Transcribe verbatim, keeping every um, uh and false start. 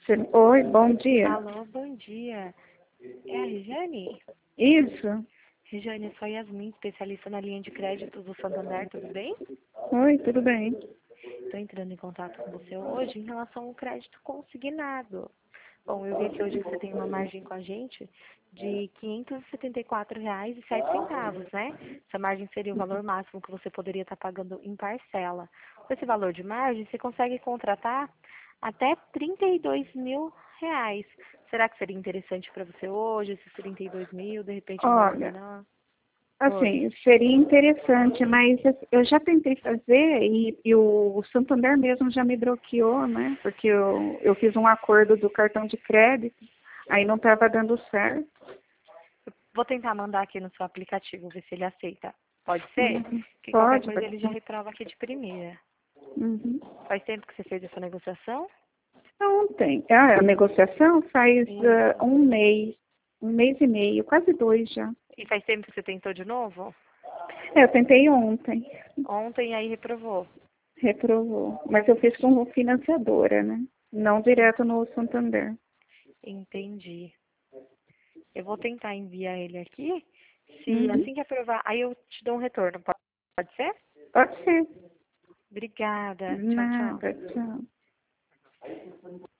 Cê- Oi, bom dia. Alô, bom dia. É a Regiane? Isso? Regiane, eu sou a Yasmin, especialista na linha de crédito do Santander, tudo bem? Oi, tudo bem? Estou entrando em contato com você hoje em relação ao crédito consignado. Bom, eu vi que hoje você tem uma margem com a gente de quinhentos e setenta e quatro reais e sete centavos, né? Essa margem seria o valor máximo que você poderia estar pagando em parcela. Com esse valor de margem, você consegue contratar até trinta e dois mil reais. Será que seria interessante para você hoje, esses trinta e dois mil, de repente um valor Olha, menor? Oi. assim, seria interessante, mas eu já tentei fazer e, e o Santander mesmo já me bloqueou, né? Porque eu, eu fiz um acordo do cartão de crédito, aí não estava dando certo. Vou tentar mandar aqui no seu aplicativo, ver se ele aceita. Pode ser? Uhum. Que qualquer Pode, coisa pode ele já ser. reprova aqui de primeira. Uhum. Faz tempo que você fez essa negociação? Ontem, ah, a negociação faz ah, Isso. um mês, um mês e meio, quase dois já. E faz tempo que você tentou de novo? É, eu tentei ontem. Ontem aí reprovou. Reprovou. Mas eu fiz com financiadora, né? Não direto no Santander. Entendi. Eu vou tentar enviar ele aqui. Se Uhum. assim que aprovar, aí eu te dou um retorno. Pode pode ser? Pode ser. Obrigada. Tchau, tchau. Nada, tchau.